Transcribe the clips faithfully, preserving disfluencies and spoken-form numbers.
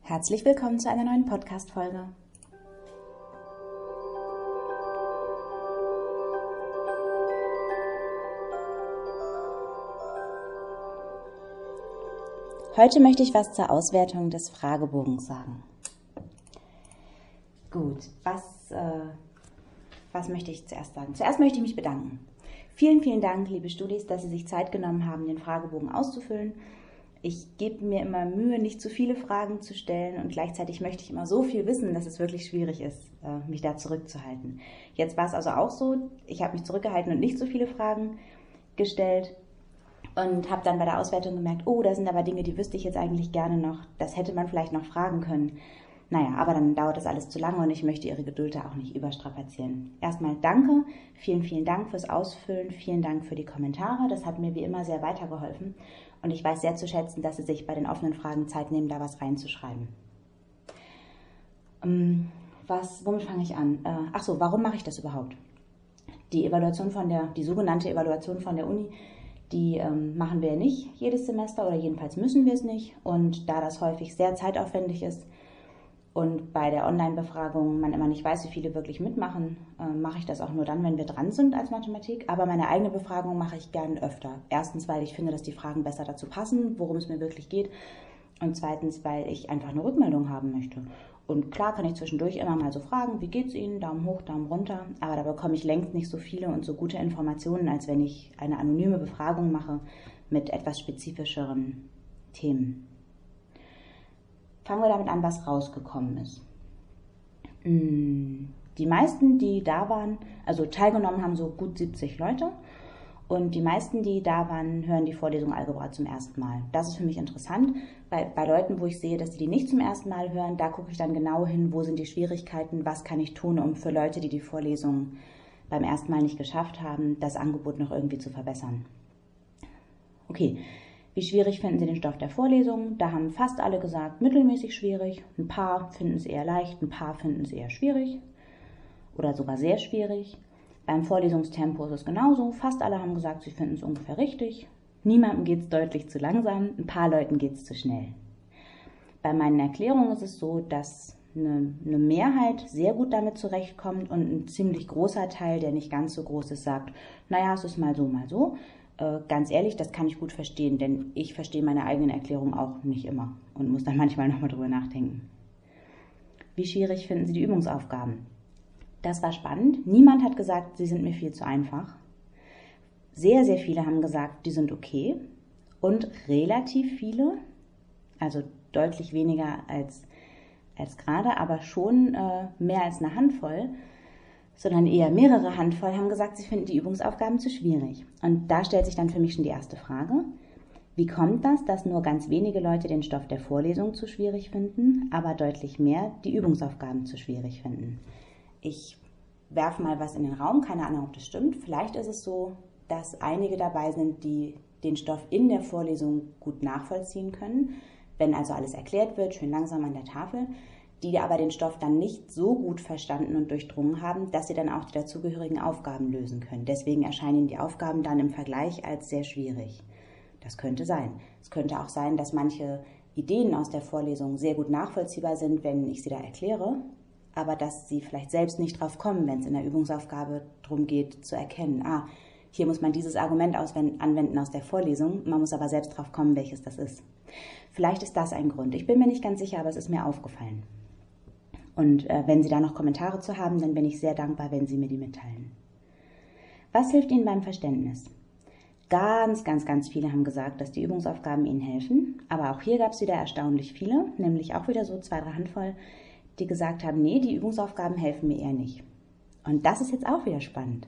Herzlich willkommen zu einer neuen Podcast-Folge. Heute möchte ich was zur Auswertung des Fragebogens sagen. Gut, was, äh, was möchte ich zuerst sagen? Zuerst möchte ich mich bedanken. Vielen, vielen Dank, liebe Studis, dass Sie sich Zeit genommen haben, den Fragebogen auszufüllen. Ich gebe mir immer Mühe, nicht zu viele Fragen zu stellen und gleichzeitig möchte ich immer so viel wissen, dass es wirklich schwierig ist, mich da zurückzuhalten. Jetzt war es also auch so, ich habe mich zurückgehalten und nicht so viele Fragen gestellt und habe dann bei der Auswertung gemerkt, oh, da sind aber Dinge, die wüsste ich jetzt eigentlich gerne noch, das hätte man vielleicht noch fragen können. Naja, aber dann dauert das alles zu lange und ich möchte Ihre Geduld da auch nicht überstrapazieren. Erstmal danke, vielen, vielen Dank fürs Ausfüllen, vielen Dank für die Kommentare, das hat mir wie immer sehr weitergeholfen. Und ich weiß sehr zu schätzen, dass Sie sich bei den offenen Fragen Zeit nehmen, da was reinzuschreiben. Was, womit fange ich an? Ach so, warum mache ich das überhaupt? Die Evaluation von der, die sogenannte Evaluation von der Uni, die ähm, machen wir nicht jedes Semester oder jedenfalls müssen wir es nicht. Und da das häufig sehr zeitaufwendig ist und bei der Online-Befragung man immer nicht weiß, wie viele wirklich mitmachen, äh, mache ich das auch nur dann, wenn wir dran sind als Mathematik. Aber meine eigene Befragung mache ich gern öfter. Erstens, weil ich finde, dass die Fragen besser dazu passen, worum es mir wirklich geht. Und zweitens, weil ich einfach eine Rückmeldung haben möchte. Und klar kann ich zwischendurch immer mal so fragen, wie geht's Ihnen, Daumen hoch, Daumen runter. Aber da bekomme ich längst nicht so viele und so gute Informationen, als wenn ich eine anonyme Befragung mache mit etwas spezifischeren Themen. Fangen wir damit an, was rausgekommen ist. Die meisten, die da waren, also teilgenommen haben so gut siebzig Leute und die meisten, die da waren, hören die Vorlesung Algebra zum ersten Mal. Das ist für mich interessant, weil bei Leuten, wo ich sehe, dass sie die nicht zum ersten Mal hören, da gucke ich dann genau hin, wo sind die Schwierigkeiten, was kann ich tun, um für Leute, die die Vorlesung beim ersten Mal nicht geschafft haben, das Angebot noch irgendwie zu verbessern. Okay. Wie schwierig finden Sie den Stoff der Vorlesung? Da haben fast alle gesagt, mittelmäßig schwierig. Ein paar finden es eher leicht, ein paar finden es eher schwierig oder sogar sehr schwierig. Beim Vorlesungstempo ist es genauso. Fast alle haben gesagt, sie finden es ungefähr richtig. Niemandem geht es deutlich zu langsam, ein paar Leuten geht es zu schnell. Bei meinen Erklärungen ist es so, dass eine, eine Mehrheit sehr gut damit zurechtkommt und ein ziemlich großer Teil, der nicht ganz so groß ist, sagt, naja, es ist mal so, mal so. Ganz ehrlich, das kann ich gut verstehen, denn ich verstehe meine eigenen Erklärungen auch nicht immer und muss dann manchmal nochmal drüber nachdenken. Wie schwierig finden Sie die Übungsaufgaben? Das war spannend. Niemand hat gesagt, sie sind mir viel zu einfach. Sehr, sehr viele haben gesagt, die sind okay. Und relativ viele, also deutlich weniger als, als gerade, aber schon äh, mehr als eine Handvoll, sondern eher mehrere Handvoll, haben gesagt, sie finden die Übungsaufgaben zu schwierig. Und da stellt sich dann für mich schon die erste Frage. Wie kommt das, dass nur ganz wenige Leute den Stoff der Vorlesung zu schwierig finden, aber deutlich mehr die Übungsaufgaben zu schwierig finden? Ich werfe mal was in den Raum, keine Ahnung, ob das stimmt. Vielleicht ist es so, dass einige dabei sind, die den Stoff in der Vorlesung gut nachvollziehen können, wenn also alles erklärt wird, schön langsam an der Tafel, die aber den Stoff dann nicht so gut verstanden und durchdrungen haben, dass sie dann auch die dazugehörigen Aufgaben lösen können. Deswegen erscheinen die Aufgaben dann im Vergleich als sehr schwierig. Das könnte sein. Es könnte auch sein, dass manche Ideen aus der Vorlesung sehr gut nachvollziehbar sind, wenn ich sie da erkläre, aber dass sie vielleicht selbst nicht drauf kommen, wenn es in der Übungsaufgabe darum geht, zu erkennen, ah, hier muss man dieses Argument anwenden aus der Vorlesung, man muss aber selbst drauf kommen, welches das ist. Vielleicht ist das ein Grund. Ich bin mir nicht ganz sicher, aber es ist mir aufgefallen. Und äh, wenn Sie da noch Kommentare zu haben, dann bin ich sehr dankbar, wenn Sie mir die mitteilen. Was hilft Ihnen beim Verständnis? Ganz, ganz, ganz viele haben gesagt, dass die Übungsaufgaben Ihnen helfen. Aber auch hier gab es wieder erstaunlich viele, nämlich auch wieder so zwei, drei Handvoll, die gesagt haben, nee, die Übungsaufgaben helfen mir eher nicht. Und das ist jetzt auch wieder spannend.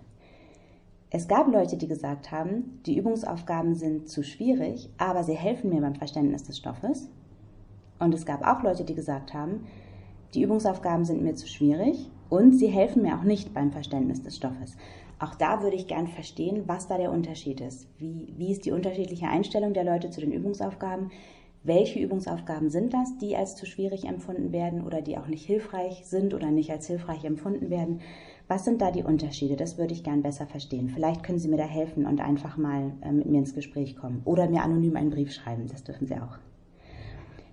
Es gab Leute, die gesagt haben, die Übungsaufgaben sind zu schwierig, aber sie helfen mir beim Verständnis des Stoffes. Und es gab auch Leute, die gesagt haben, die Übungsaufgaben sind mir zu schwierig und sie helfen mir auch nicht beim Verständnis des Stoffes. Auch da würde ich gern verstehen, was da der Unterschied ist. Wie, wie ist die unterschiedliche Einstellung der Leute zu den Übungsaufgaben? Welche Übungsaufgaben sind das, die als zu schwierig empfunden werden oder die auch nicht hilfreich sind oder nicht als hilfreich empfunden werden? Was sind da die Unterschiede? Das würde ich gern besser verstehen. Vielleicht können Sie mir da helfen und einfach mal äh, mit mir ins Gespräch kommen oder mir anonym einen Brief schreiben. Das dürfen Sie auch.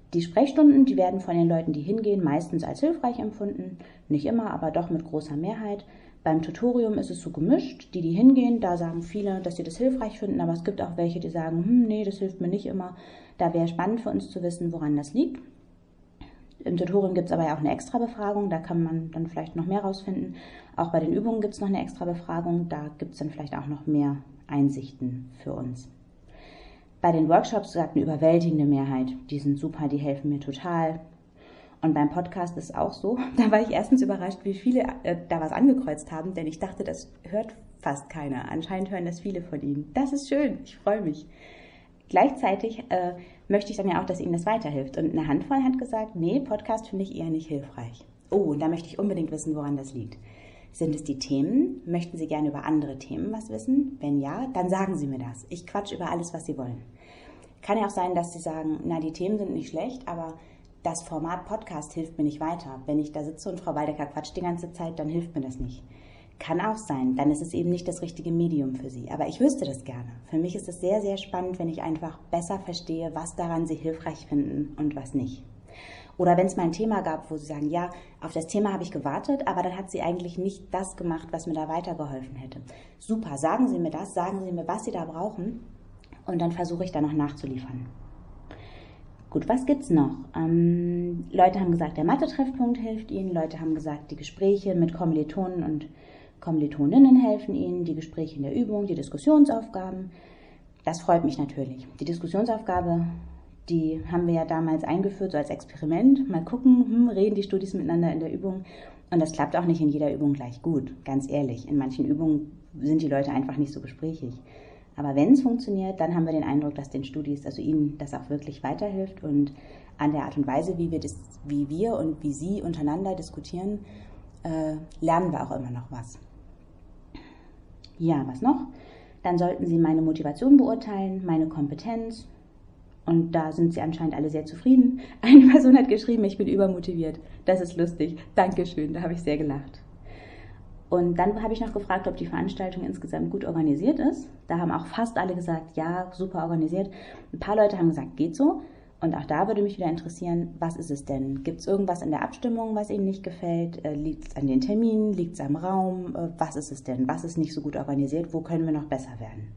Die Sprechstunden, die werden von den Leuten, die hingehen, meistens als hilfreich empfunden. Nicht immer, aber doch mit großer Mehrheit. Beim Tutorium ist es so gemischt. Die, die hingehen, da sagen viele, dass sie das hilfreich finden, aber es gibt auch welche, die sagen, hm, nee, das hilft mir nicht immer. Da wäre spannend für uns zu wissen, woran das liegt. Im Tutorium gibt es aber ja auch eine extra Befragung, da kann man dann vielleicht noch mehr rausfinden. Auch bei den Übungen gibt es noch eine extra Befragung, da gibt es dann vielleicht auch noch mehr Einsichten für uns. Bei den Workshops sagt eine überwältigende Mehrheit, die sind super, die helfen mir total. Und beim Podcast ist es auch so, da war ich erstens überrascht, wie viele äh, da was angekreuzt haben, denn ich dachte, das hört fast keiner. Anscheinend hören das viele von Ihnen. Das ist schön, ich freue mich. Gleichzeitig äh, möchte ich dann ja auch, dass Ihnen das weiterhilft. Und eine Handvoll hat gesagt, nee, Podcast finde ich eher nicht hilfreich. Oh, und da möchte ich unbedingt wissen, woran das liegt. Sind es die Themen? Möchten Sie gerne über andere Themen was wissen? Wenn ja, dann sagen Sie mir das. Ich quatsche über alles, was Sie wollen. Kann ja auch sein, dass Sie sagen, na, die Themen sind nicht schlecht, aber das Format Podcast hilft mir nicht weiter. Wenn ich da sitze und Frau Waldecker quatscht die ganze Zeit, dann hilft mir das nicht. Kann auch sein, dann ist es eben nicht das richtige Medium für Sie. Aber ich wüsste das gerne. Für mich ist es sehr, sehr spannend, wenn ich einfach besser verstehe, was daran Sie hilfreich finden und was nicht. Oder wenn es mal ein Thema gab, wo Sie sagen, ja, auf das Thema habe ich gewartet, aber dann hat sie eigentlich nicht das gemacht, was mir da weitergeholfen hätte. Super, sagen Sie mir das, sagen Sie mir, was Sie da brauchen und dann versuche ich da noch nachzuliefern. Gut, was gibt's noch? Ähm, Leute haben gesagt, der Mathe-Treffpunkt hilft Ihnen. Leute haben gesagt, die Gespräche mit Kommilitonen und Kommilitoninnen helfen Ihnen, die Gespräche in der Übung, die Diskussionsaufgaben. Das freut mich natürlich. Die Diskussionsaufgabe, die haben wir ja damals eingeführt, so als Experiment. Mal gucken, hm, reden die Studis miteinander in der Übung. Und das klappt auch nicht in jeder Übung gleich gut, ganz ehrlich. In manchen Übungen sind die Leute einfach nicht so gesprächig. Aber wenn es funktioniert, dann haben wir den Eindruck, dass den Studis, also ihnen das auch wirklich weiterhilft. Und an der Art und Weise, wie wir, das, wie wir und wie sie untereinander diskutieren, äh, lernen wir auch immer noch was. Ja, was noch? Dann sollten Sie meine Motivation beurteilen, meine Kompetenz. Und da sind Sie anscheinend alle sehr zufrieden. Eine Person hat geschrieben, ich bin übermotiviert. Das ist lustig. Dankeschön, da habe ich sehr gelacht. Und dann habe ich noch gefragt, ob die Veranstaltung insgesamt gut organisiert ist. Da haben auch fast alle gesagt, ja, super organisiert. Ein paar Leute haben gesagt, geht so. Und auch da würde mich wieder interessieren, was ist es denn? Gibt es irgendwas in der Abstimmung, was Ihnen nicht gefällt? Liegt es an den Terminen? Liegt es am Raum? Was ist es denn? Was ist nicht so gut organisiert? Wo können wir noch besser werden?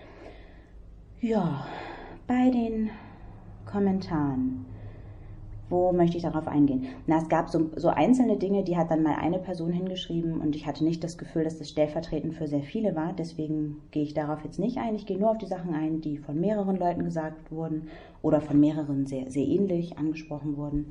Ja, bei den Kommentaren. Wo möchte ich darauf eingehen? Na, es gab so, so einzelne Dinge, die hat dann mal eine Person hingeschrieben und ich hatte nicht das Gefühl, dass das stellvertretend für sehr viele war. Deswegen gehe ich darauf jetzt nicht ein. Ich gehe nur auf die Sachen ein, die von mehreren Leuten gesagt wurden oder von mehreren sehr, sehr ähnlich angesprochen wurden.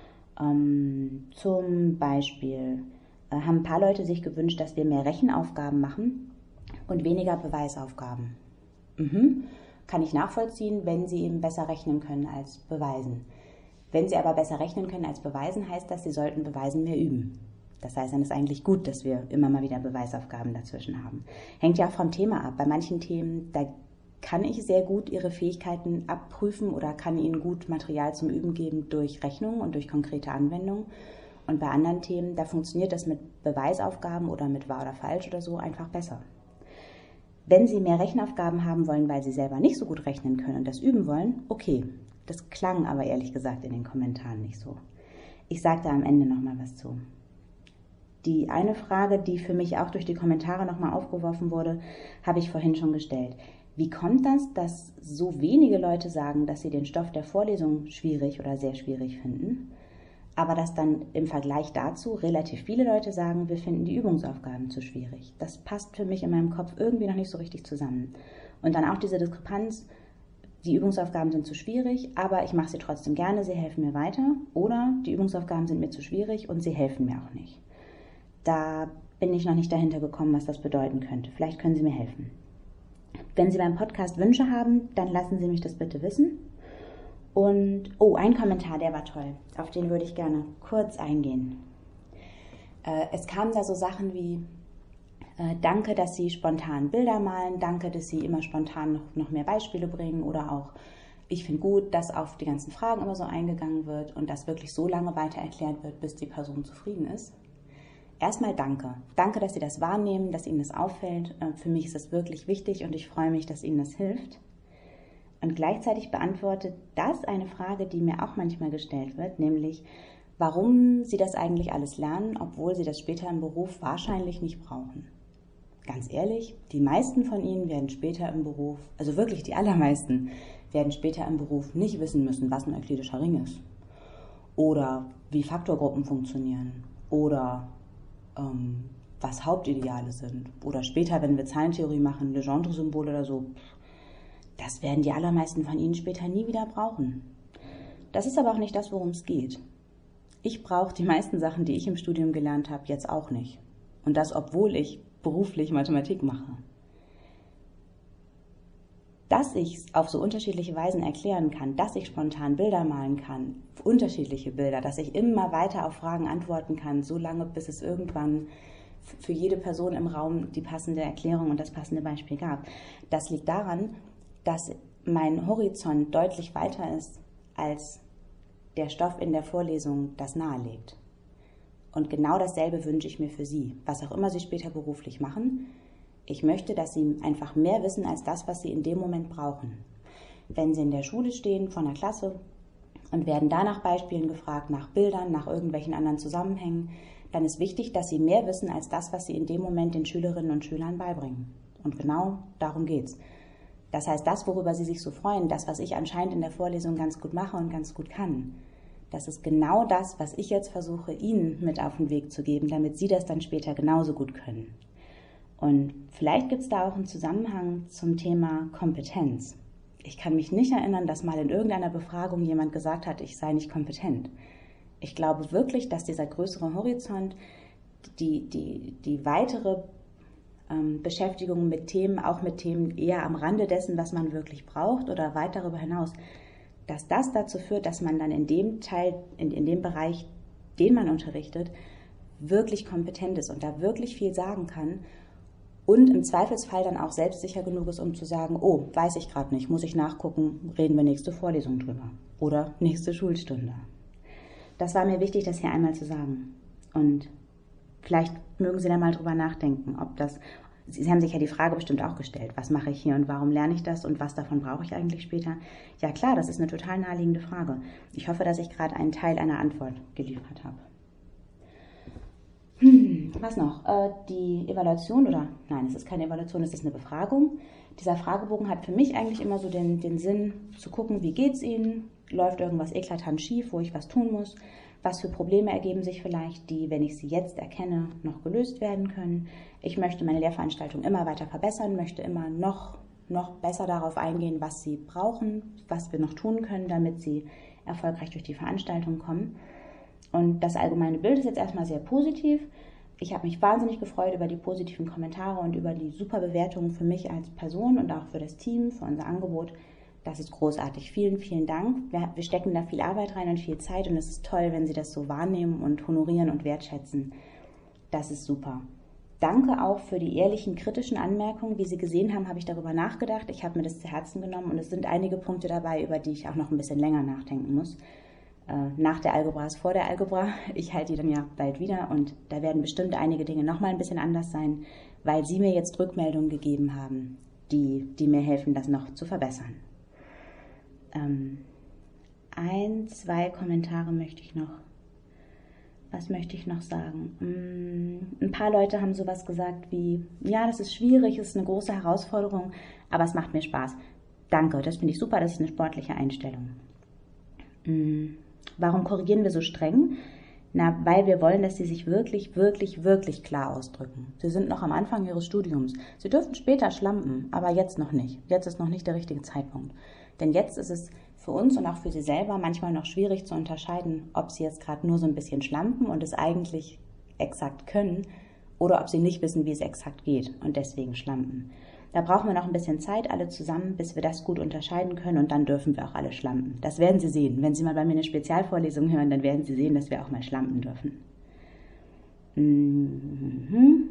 Ähm, zum Beispiel äh, haben ein paar Leute sich gewünscht, dass wir mehr Rechenaufgaben machen und weniger Beweisaufgaben. Mhm. Kann ich nachvollziehen, wenn Sie eben besser rechnen können als beweisen. Wenn Sie aber besser rechnen können als beweisen, heißt das, Sie sollten Beweisen mehr üben. Das heißt, dann ist eigentlich gut, dass wir immer mal wieder Beweisaufgaben dazwischen haben. Hängt ja auch vom Thema ab. Bei manchen Themen, da kann ich sehr gut Ihre Fähigkeiten abprüfen oder kann Ihnen gut Material zum Üben geben durch Rechnung und durch konkrete Anwendung. Und bei anderen Themen, da funktioniert das mit Beweisaufgaben oder mit wahr oder falsch oder so einfach besser. Wenn Sie mehr Rechenaufgaben haben wollen, weil Sie selber nicht so gut rechnen können und das üben wollen, okay. Das klang aber ehrlich gesagt in den Kommentaren nicht so. Ich sage da am Ende nochmal was zu. Die eine Frage, die für mich auch durch die Kommentare nochmal aufgeworfen wurde, habe ich vorhin schon gestellt. Wie kommt das, dass so wenige Leute sagen, dass sie den Stoff der Vorlesung schwierig oder sehr schwierig finden, aber dass dann im Vergleich dazu relativ viele Leute sagen, wir finden die Übungsaufgaben zu schwierig? Das passt für mich in meinem Kopf irgendwie noch nicht so richtig zusammen. Und dann auch diese Diskrepanz, die Übungsaufgaben sind zu schwierig, aber ich mache sie trotzdem gerne, sie helfen mir weiter. Oder die Übungsaufgaben sind mir zu schwierig und sie helfen mir auch nicht. Da bin ich noch nicht dahinter gekommen, was das bedeuten könnte. Vielleicht können Sie mir helfen. Wenn Sie beim Podcast Wünsche haben, dann lassen Sie mich das bitte wissen. Und, oh, ein Kommentar, der war toll. Auf den würde ich gerne kurz eingehen. Äh, es kamen da so Sachen wie, Äh, danke, dass Sie spontan Bilder malen, danke, dass Sie immer spontan noch, noch mehr Beispiele bringen oder auch, ich finde gut, dass auf die ganzen Fragen immer so eingegangen wird und dass wirklich so lange weiter erklärt wird, bis die Person zufrieden ist. Erstmal danke. Danke, dass Sie das wahrnehmen, dass Ihnen das auffällt. Äh, für mich ist das wirklich wichtig und ich freue mich, dass Ihnen das hilft. Und gleichzeitig beantwortet das eine Frage, die mir auch manchmal gestellt wird, nämlich, warum sie das eigentlich alles lernen, obwohl sie das später im Beruf wahrscheinlich nicht brauchen. Ganz ehrlich, die meisten von ihnen werden später im Beruf, also wirklich die allermeisten, werden später im Beruf nicht wissen müssen, was ein euklidischer Ring ist. Oder wie Faktorgruppen funktionieren. Oder ähm, was Hauptideale sind. Oder später, wenn wir Zahlentheorie machen, Legendre-Symbole oder so. Das werden die allermeisten von ihnen später nie wieder brauchen. Das ist aber auch nicht das, worum es geht. Ich brauche die meisten Sachen, die ich im Studium gelernt habe, jetzt auch nicht. Und das, obwohl ich beruflich Mathematik mache. Dass ich es auf so unterschiedliche Weisen erklären kann, dass ich spontan Bilder malen kann, unterschiedliche Bilder, dass ich immer weiter auf Fragen antworten kann, so lange, bis es irgendwann für jede Person im Raum die passende Erklärung und das passende Beispiel gab. Das liegt daran, dass mein Horizont deutlich weiter ist, als der Stoff in der Vorlesung das nahelegt. Und genau dasselbe wünsche ich mir für Sie, was auch immer Sie später beruflich machen. Ich möchte, dass Sie einfach mehr wissen als das, was Sie in dem Moment brauchen. Wenn Sie in der Schule stehen, vor einer Klasse und werden da nach Beispielen gefragt, nach Bildern, nach irgendwelchen anderen Zusammenhängen, dann ist wichtig, dass Sie mehr wissen als das, was Sie in dem Moment den Schülerinnen und Schülern beibringen. Und genau darum geht's. Das heißt, das, worüber Sie sich so freuen, das, was ich anscheinend in der Vorlesung ganz gut mache und ganz gut kann, das ist genau das, was ich jetzt versuche, Ihnen mit auf den Weg zu geben, damit Sie das dann später genauso gut können. Und vielleicht gibt es da auch einen Zusammenhang zum Thema Kompetenz. Ich kann mich nicht erinnern, dass mal in irgendeiner Befragung jemand gesagt hat, ich sei nicht kompetent. Ich glaube wirklich, dass dieser größere Horizont, die, die, die weitere ähm, Beschäftigung mit Themen, auch mit Themen eher am Rande dessen, was man wirklich braucht oder weit darüber hinaus, dass das dazu führt, dass man dann in dem Teil, in, in dem Bereich, den man unterrichtet, wirklich kompetent ist und da wirklich viel sagen kann und im Zweifelsfall dann auch selbstsicher genug ist, um zu sagen, oh, weiß ich gerade nicht, muss ich nachgucken, reden wir nächste Vorlesung drüber oder nächste Schulstunde. Das war mir wichtig, das hier einmal zu sagen. Und vielleicht mögen Sie da mal drüber nachdenken, ob das, Sie haben sich ja die Frage bestimmt auch gestellt, was mache ich hier und warum lerne ich das und was davon brauche ich eigentlich später? Ja klar, das ist eine total naheliegende Frage. Ich hoffe, dass ich gerade einen Teil einer Antwort geliefert habe. Hm, was noch? Äh, die Evaluation oder, nein, es ist keine Evaluation, es ist eine Befragung. Dieser Fragebogen hat für mich eigentlich immer so den, den Sinn, zu gucken, wie geht es Ihnen? Läuft irgendwas eklatant schief, wo ich was tun muss? Was für Probleme ergeben sich vielleicht, die, wenn ich sie jetzt erkenne, noch gelöst werden können? Ich möchte meine Lehrveranstaltung immer weiter verbessern, möchte immer noch, noch besser darauf eingehen, was Sie brauchen, was wir noch tun können, damit Sie erfolgreich durch die Veranstaltung kommen. Und das allgemeine Bild ist jetzt erstmal sehr positiv. Ich habe mich wahnsinnig gefreut über die positiven Kommentare und über die super Bewertungen für mich als Person und auch für das Team, für unser Angebot. Das ist großartig. Vielen, vielen Dank. Wir, wir stecken da viel Arbeit rein und viel Zeit und es ist toll, wenn Sie das so wahrnehmen und honorieren und wertschätzen. Das ist super. Danke auch für die ehrlichen, kritischen Anmerkungen. Wie Sie gesehen haben, habe ich darüber nachgedacht. Ich habe mir das zu Herzen genommen und es sind einige Punkte dabei, über die ich auch noch ein bisschen länger nachdenken muss. Äh, nach der Algebra ist vor der Algebra. Ich halte die dann ja bald wieder und da werden bestimmt einige Dinge nochmal ein bisschen anders sein, weil Sie mir jetzt Rückmeldungen gegeben haben, die, die mir helfen, das noch zu verbessern. Ähm, ein, zwei Kommentare möchte ich noch. Was möchte ich noch sagen? Ein paar Leute haben sowas gesagt wie, ja, das ist schwierig, es ist eine große Herausforderung, aber es macht mir Spaß. Danke, das finde ich super, das ist eine sportliche Einstellung. Warum korrigieren wir so streng? Na, weil wir wollen, dass Sie sich wirklich, wirklich, wirklich klar ausdrücken. Sie sind noch am Anfang Ihres Studiums. Sie dürfen später schlampen, aber jetzt noch nicht. Jetzt ist noch nicht der richtige Zeitpunkt. Denn jetzt ist es für uns und auch für Sie selber manchmal noch schwierig zu unterscheiden, ob Sie jetzt gerade nur so ein bisschen schlampen und es eigentlich exakt können oder ob Sie nicht wissen, wie es exakt geht und deswegen schlampen. Da brauchen wir noch ein bisschen Zeit, alle zusammen, bis wir das gut unterscheiden können und dann dürfen wir auch alle schlampen. Das werden Sie sehen. Wenn Sie mal bei mir eine Spezialvorlesung hören, dann werden Sie sehen, dass wir auch mal schlampen dürfen. Mhm.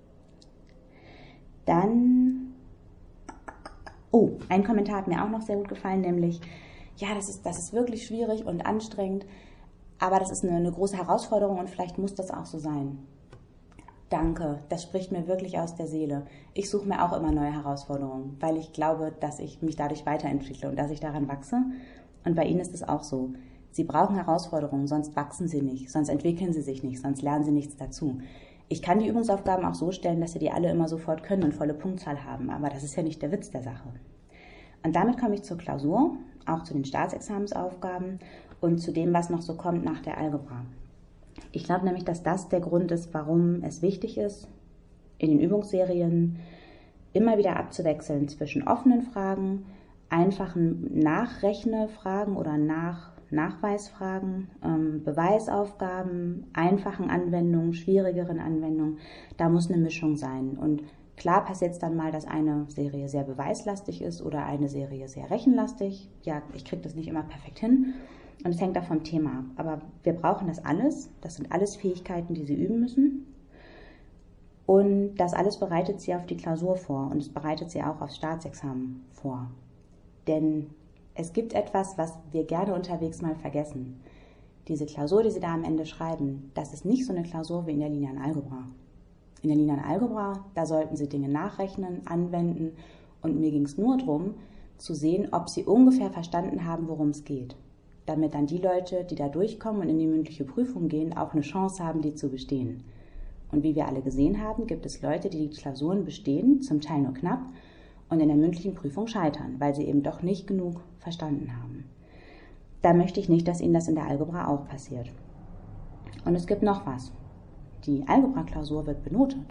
Dann, oh, ein Kommentar hat mir auch noch sehr gut gefallen, nämlich, ja, das ist, das ist wirklich schwierig und anstrengend, aber das ist eine, eine große Herausforderung und vielleicht muss das auch so sein. Danke, das spricht mir wirklich aus der Seele. Ich suche mir auch immer neue Herausforderungen, weil ich glaube, dass ich mich dadurch weiterentwickle und dass ich daran wachse. Und bei Ihnen ist es auch so. Sie brauchen Herausforderungen, sonst wachsen Sie nicht, sonst entwickeln Sie sich nicht, sonst lernen Sie nichts dazu. Ich kann die Übungsaufgaben auch so stellen, dass Sie die alle immer sofort können und volle Punktzahl haben, aber das ist ja nicht der Witz der Sache. Und damit komme ich zur Klausur, auch zu den Staatsexamensaufgaben und zu dem, was noch so kommt nach der Algebra. Ich glaube nämlich, dass das der Grund ist, warum es wichtig ist, in den Übungsserien immer wieder abzuwechseln zwischen offenen Fragen, einfachen Nachrechnefragen oder Nach Nachweisfragen, ähm, Beweisaufgaben, einfachen Anwendungen, schwierigeren Anwendungen. Da muss eine Mischung sein. Und klar passiert es dann mal, dass eine Serie sehr beweislastig ist oder eine Serie sehr rechenlastig. Ja, ich kriege das nicht immer perfekt hin. Und es hängt auch vom Thema ab. Aber wir brauchen das alles. Das sind alles Fähigkeiten, die Sie üben müssen. Und das alles bereitet Sie auf die Klausur vor. Und es bereitet Sie auch aufs Staatsexamen vor. Denn es gibt etwas, was wir gerne unterwegs mal vergessen. Diese Klausur, die Sie da am Ende schreiben, das ist nicht so eine Klausur wie in der linearen Algebra. In der linearen Algebra, da sollten Sie Dinge nachrechnen, anwenden. Und mir ging es nur darum, zu sehen, ob Sie ungefähr verstanden haben, worum es geht. Damit dann die Leute, die da durchkommen und in die mündliche Prüfung gehen, auch eine Chance haben, die zu bestehen. Und wie wir alle gesehen haben, gibt es Leute, die die Klausuren bestehen, zum Teil nur knapp, und in der mündlichen Prüfung scheitern, weil sie eben doch nicht genug verstanden haben. Da möchte ich nicht, dass Ihnen das in der Algebra auch passiert. Und es gibt noch was. Die Algebra-Klausur wird benotet.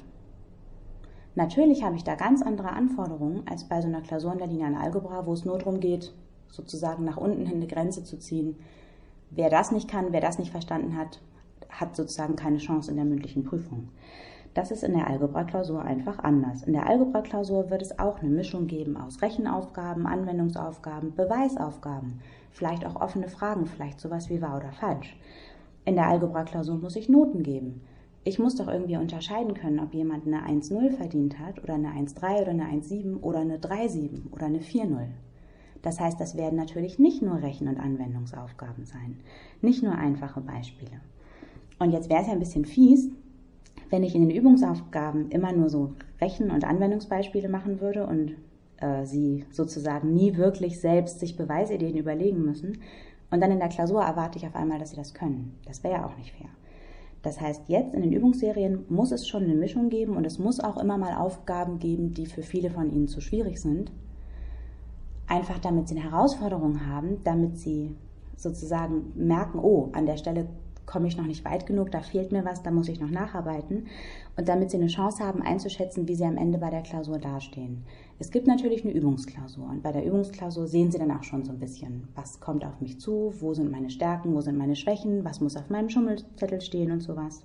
Natürlich habe ich da ganz andere Anforderungen als bei so einer Klausur in der linearen Algebra, wo es nur darum geht, sozusagen nach unten hin eine Grenze zu ziehen. Wer das nicht kann, wer das nicht verstanden hat, hat sozusagen keine Chance in der mündlichen Prüfung. Das ist in der Algebra-Klausur einfach anders. In der Algebra-Klausur wird es auch eine Mischung geben aus Rechenaufgaben, Anwendungsaufgaben, Beweisaufgaben, vielleicht auch offene Fragen, vielleicht sowas wie wahr oder falsch. In der Algebra-Klausur muss ich Noten geben. Ich muss doch irgendwie unterscheiden können, ob jemand eine eins Komma null verdient hat oder eine eins Komma drei oder eine eins Komma sieben oder eine drei Komma sieben oder eine vier Komma null. Das heißt, das werden natürlich nicht nur Rechen- und Anwendungsaufgaben sein, nicht nur einfache Beispiele. Und jetzt wäre es ja ein bisschen fies, wenn ich in den Übungsaufgaben immer nur so Rechen- und Anwendungsbeispiele machen würde und äh, sie sozusagen nie wirklich selbst sich Beweisideen überlegen müssen und dann in der Klausur erwarte ich auf einmal, dass sie das können. Das wäre ja auch nicht fair. Das heißt, jetzt in den Übungsserien muss es schon eine Mischung geben und es muss auch immer mal Aufgaben geben, die für viele von Ihnen zu schwierig sind. Einfach damit Sie eine Herausforderung haben, damit Sie sozusagen merken, oh, an der Stelle komme ich noch nicht weit genug, da fehlt mir was, da muss ich noch nacharbeiten. Und damit Sie eine Chance haben, einzuschätzen, wie Sie am Ende bei der Klausur dastehen. Es gibt natürlich eine Übungsklausur und bei der Übungsklausur sehen Sie dann auch schon so ein bisschen, was kommt auf mich zu, wo sind meine Stärken, wo sind meine Schwächen, was muss auf meinem Schummelzettel stehen und sowas.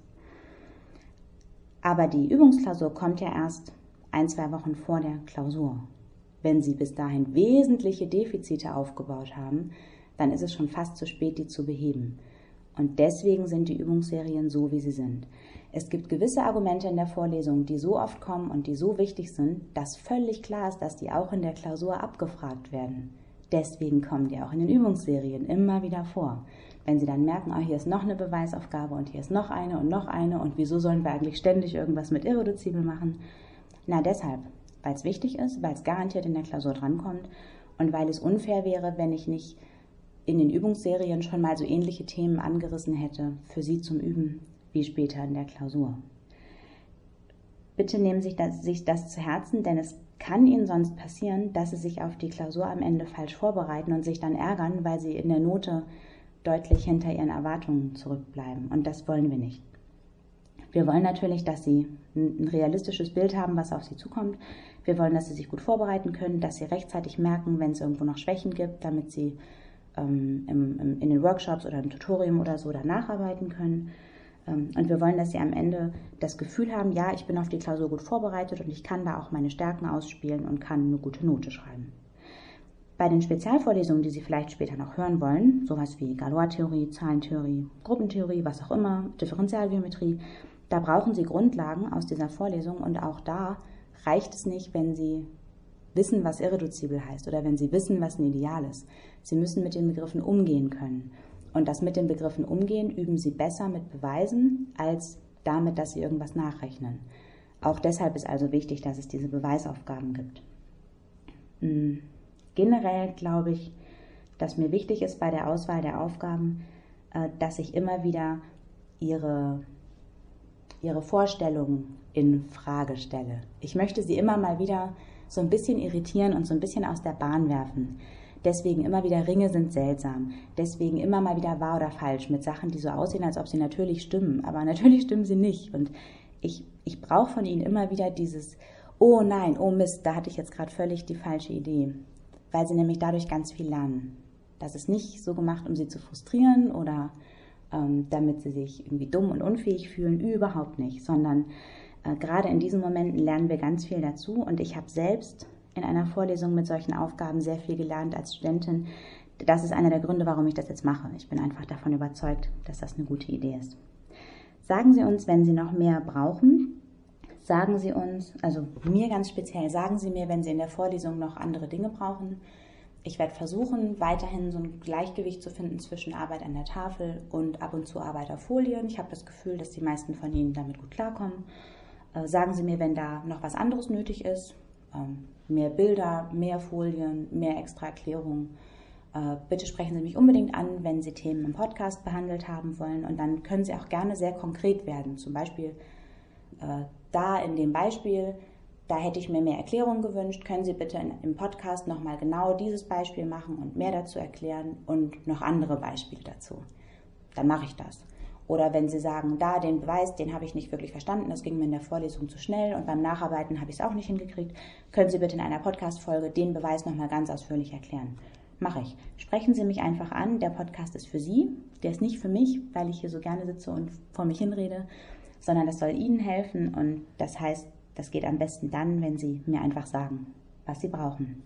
Aber die Übungsklausur kommt ja erst ein, zwei Wochen vor der Klausur. Wenn Sie bis dahin wesentliche Defizite aufgebaut haben, dann ist es schon fast zu spät, die zu beheben. Und deswegen sind die Übungsserien so, wie sie sind. Es gibt gewisse Argumente in der Vorlesung, die so oft kommen und die so wichtig sind, dass völlig klar ist, dass die auch in der Klausur abgefragt werden. Deswegen kommen die auch in den Übungsserien immer wieder vor. Wenn Sie dann merken, oh, hier ist noch eine Beweisaufgabe und hier ist noch eine und noch eine und wieso sollen wir eigentlich ständig irgendwas mit irreduzibel machen? Na deshalb, weil es wichtig ist, weil es garantiert in der Klausur drankommt und weil es unfair wäre, wenn ich nicht in den Übungsserien schon mal so ähnliche Themen angerissen hätte für Sie zum Üben wie später in der Klausur. Bitte nehmen Sie das, sich das zu Herzen, denn es kann Ihnen sonst passieren, dass Sie sich auf die Klausur am Ende falsch vorbereiten und sich dann ärgern, weil Sie in der Note deutlich hinter Ihren Erwartungen zurückbleiben. Und das wollen wir nicht. Wir wollen natürlich, dass Sie ein realistisches Bild haben, was auf Sie zukommt. Wir wollen, dass Sie sich gut vorbereiten können, dass Sie rechtzeitig merken, wenn es irgendwo noch Schwächen gibt, damit Sie ähm, im, im, in den Workshops oder im Tutorium oder so da nacharbeiten können. Ähm, und wir wollen, dass Sie am Ende das Gefühl haben, ja, ich bin auf die Klausur gut vorbereitet und ich kann da auch meine Stärken ausspielen und kann eine gute Note schreiben. Bei den Spezialvorlesungen, die Sie vielleicht später noch hören wollen, sowas wie Galois-Theorie, Zahlentheorie, Gruppentheorie, was auch immer, Differentialgeometrie, da brauchen Sie Grundlagen aus dieser Vorlesung und auch da reicht es nicht, wenn Sie wissen, was irreduzibel heißt oder wenn Sie wissen, was ein Ideal ist. Sie müssen mit den Begriffen umgehen können. Und das mit den Begriffen umgehen üben Sie besser mit Beweisen als damit, dass sie irgendwas nachrechnen. Auch deshalb ist also wichtig, dass es diese Beweisaufgaben gibt. Generell glaube ich, dass mir wichtig ist bei der Auswahl der Aufgaben, dass ich immer wieder ihre, ihre Vorstellungen in Frage stelle. Ich möchte sie immer mal wieder so ein bisschen irritieren und so ein bisschen aus der Bahn werfen. Deswegen immer wieder Ringe sind seltsam. Deswegen immer mal wieder wahr oder falsch mit Sachen, die so aussehen, als ob sie natürlich stimmen. Aber natürlich stimmen sie nicht. Und ich, ich brauche von ihnen immer wieder dieses, oh nein, oh Mist, da hatte ich jetzt gerade völlig die falsche Idee. Weil sie nämlich dadurch ganz viel lernen. Das ist nicht so gemacht, um sie zu frustrieren oder ähm, damit sie sich irgendwie dumm und unfähig fühlen. Überhaupt nicht. Sondern äh, gerade in diesen Momenten lernen wir ganz viel dazu. Und ich habe selbst in einer Vorlesung mit solchen Aufgaben sehr viel gelernt als Studentin. Das ist einer der Gründe, warum ich das jetzt mache. Ich bin einfach davon überzeugt, dass das eine gute Idee ist. Sagen Sie uns, wenn Sie noch mehr brauchen. Sagen Sie uns, also mir ganz speziell, sagen Sie mir, wenn Sie in der Vorlesung noch andere Dinge brauchen. Ich werde versuchen, weiterhin so ein Gleichgewicht zu finden zwischen Arbeit an der Tafel und ab und zu Arbeit auf Folien. Ich habe das Gefühl, dass die meisten von Ihnen damit gut klarkommen. Äh, sagen Sie mir, wenn da noch was anderes nötig ist. Ähm, mehr Bilder, mehr Folien, mehr extra Erklärungen. Äh, bitte sprechen Sie mich unbedingt an, wenn Sie Themen im Podcast behandelt haben wollen. Und dann können Sie auch gerne sehr konkret werden. Zum Beispiel äh, da in dem Beispiel, da hätte ich mir mehr Erklärungen gewünscht. Können Sie bitte in, im Podcast nochmal genau dieses Beispiel machen und mehr dazu erklären und noch andere Beispiele dazu. Dann mache ich das. Oder wenn Sie sagen, da den Beweis, den habe ich nicht wirklich verstanden, das ging mir in der Vorlesung zu schnell und beim Nacharbeiten habe ich es auch nicht hingekriegt, können Sie bitte in einer Podcast-Folge den Beweis nochmal ganz ausführlich erklären. Mache ich. Sprechen Sie mich einfach an, der Podcast ist für Sie, der ist nicht für mich, weil ich hier so gerne sitze und vor mich hinrede, sondern das soll Ihnen helfen und das heißt, das geht am besten dann, wenn Sie mir einfach sagen, was Sie brauchen.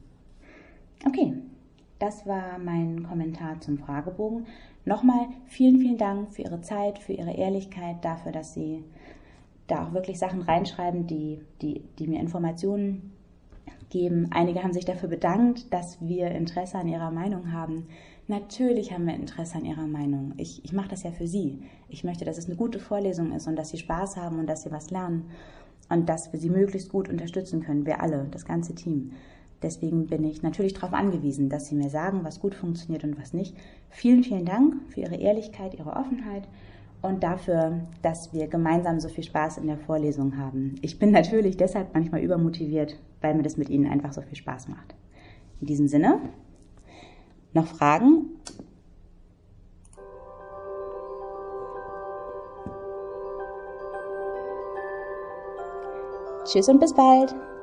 Okay. Das war mein Kommentar zum Fragebogen. Nochmal vielen, vielen Dank für Ihre Zeit, für Ihre Ehrlichkeit, dafür, dass Sie da auch wirklich Sachen reinschreiben, die, die, die mir Informationen geben. Einige haben sich dafür bedankt, dass wir Interesse an Ihrer Meinung haben. Natürlich haben wir Interesse an Ihrer Meinung. Ich, ich mache das ja für Sie. Ich möchte, dass es eine gute Vorlesung ist und dass Sie Spaß haben und dass Sie was lernen und dass wir Sie möglichst gut unterstützen können, wir alle, das ganze Team. Deswegen bin ich natürlich darauf angewiesen, dass Sie mir sagen, was gut funktioniert und was nicht. Vielen, vielen Dank für Ihre Ehrlichkeit, Ihre Offenheit und dafür, dass wir gemeinsam so viel Spaß in der Vorlesung haben. Ich bin natürlich deshalb manchmal übermotiviert, weil mir das mit Ihnen einfach so viel Spaß macht. In diesem Sinne, noch Fragen? Tschüss und bis bald!